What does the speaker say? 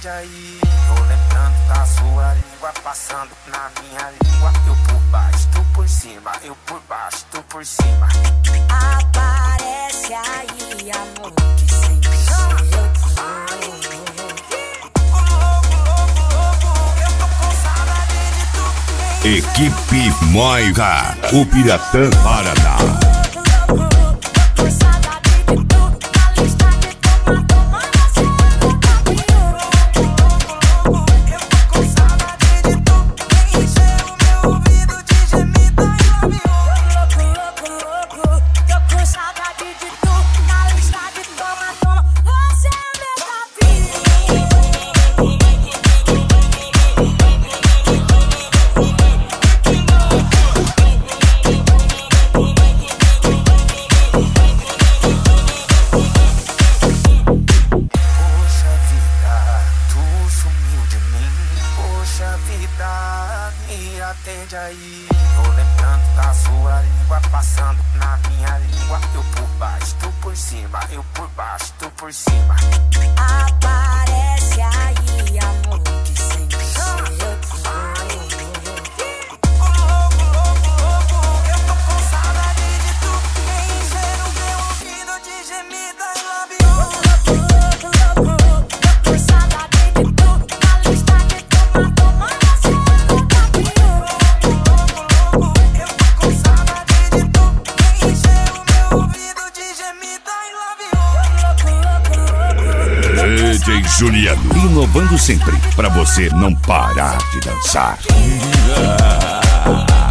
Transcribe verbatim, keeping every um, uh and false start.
atende aí. Tô lembrando da sua língua passando na minha língua. Eu por baixo, tu por cima, eu por baixo, tu por cima. Aparece aí, amor, que sempre sou eu que Equipe Moira, o Piratã Paraná. Atende aí. Tô lembrando da sua língua passando na minha língua. Eu por baixo, tu por cima, eu por baixo, tu por cima. Aparece aí, amor, que sempre sou eu que D J Juliano, inovando sempre, pra você não parar de dançar.